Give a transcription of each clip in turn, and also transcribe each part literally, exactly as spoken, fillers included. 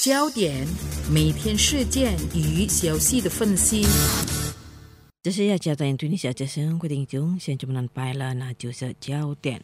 焦点，每天事件与消息的分析。 这是要交代印度尼西亚之声规定中，现在我们拜了，那就是焦点。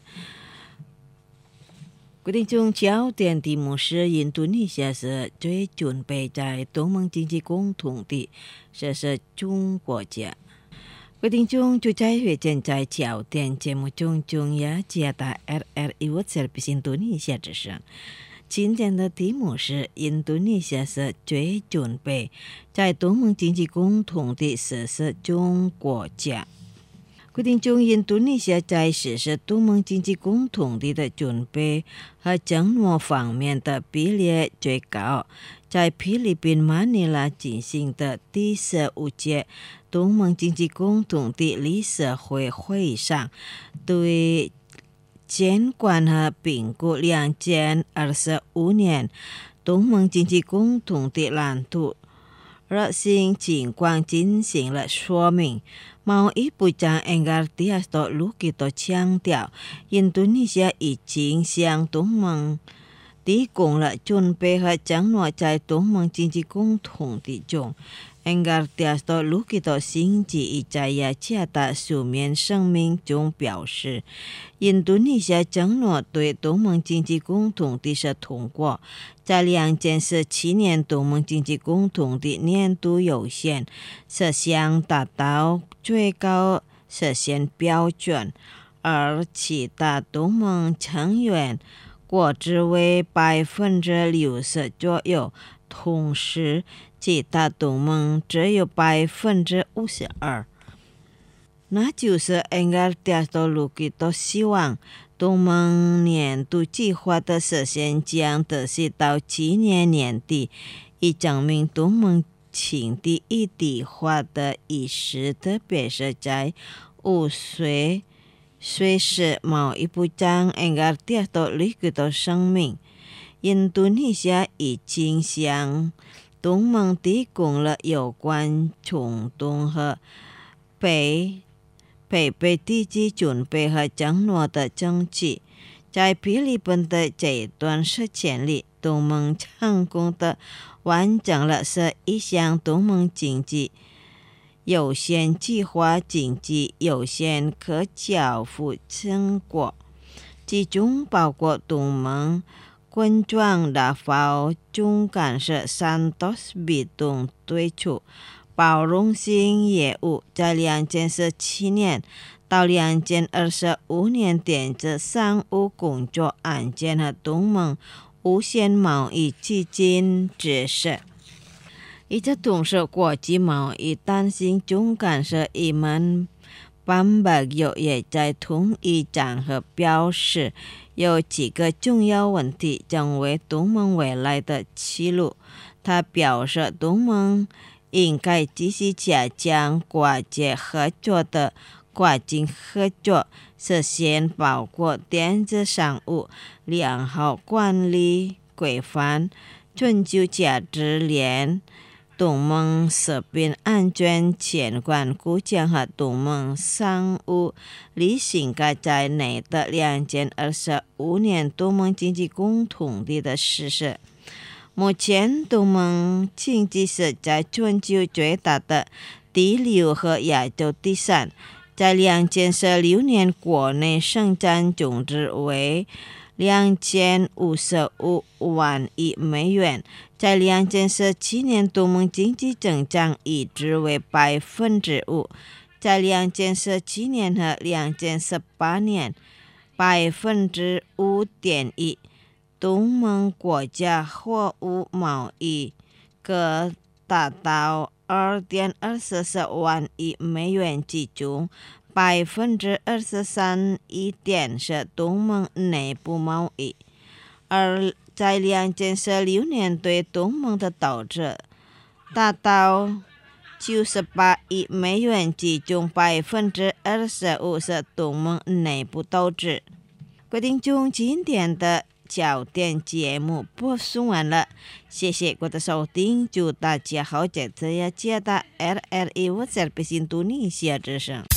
规定中焦点题目是印度尼西亚是最准备在东盟经济共同体设是中国家。规定中就在会见在焦点节目中中央加大 R R I Service 印度尼西亚之声。今天的题目是印度尼西亚是最准备在东盟经济共同体设是中国家。规定中印度尼西亚在实施东盟经济共同体的准备和承诺方面的比例最高。在菲律宾马尼拉进行的第十五届东盟经济共同体理事会会议上，对监管和评估两千二十五年东盟经济共同体蓝图热心情况进行了说明。贸易部长 Engartias Lukito 强调，印度尼西亚已经向东盟提供了准备和承诺在东盟经济共同体中。Engartias Lukito 星期一在雅加达书面声明中表示，印度尼西亚承诺对东盟经济共同体是通过在两千十七年东盟经济共同体年度优先设想达到最高实现标准，而其他东盟成员国只为百分之六十左右，同时其他东盟只有百分之五十二。那就是 Engartias Lukito 希望东盟年度计划的实现将得是到今年年底，以证明东盟情地一体化的意识，特别是在五岁瑞士贸易部长 Engartias Lukito 声明，印度尼西亚已经向东盟提供了有关冲动和被配备地基准备和承诺的证据。在菲律宾的这一段时间里，东盟成功的完成了十一项东盟经济优先计划经济优先可交付成果，其中包括东盟冠状大发总干事 Santos Bittung 推出包容性业务，在两千十七年到两千二十五年电子商务工作案件和东盟无限贸易基金支持。与此同时，国际贸易担心总干事伊曼班巴尤也在同一场合表示，有几个重要问题将为东盟未来的歧路。他表示，东盟应该继续加强国际合作的跨境合作，实现包括电子商务、良好管理规范、全球价值链、东盟食品安全监管估价和东盟商务理性化在内的两千二十五年东盟经济共同体的实施。目前东盟经济是在全球最大的第六和亚洲第三，在两千十六年国内生产总值为两千五十五万亿美元，在两千十七年东盟经济增长一直为百分之五，在两千十七年和两千十八年百分之五点一。东盟国家货物贸易各达到二点二四万亿美元，其中百分之二十三点是东盟内部贸易，而在两千十六年对东盟的投资达到九十八亿美元，其中百分之二十五是东盟内部投资。规定中今天的焦点节目播送完了，谢谢各位的收听，祝大家好，这次要接到 R R I Service 印度尼西亚之声。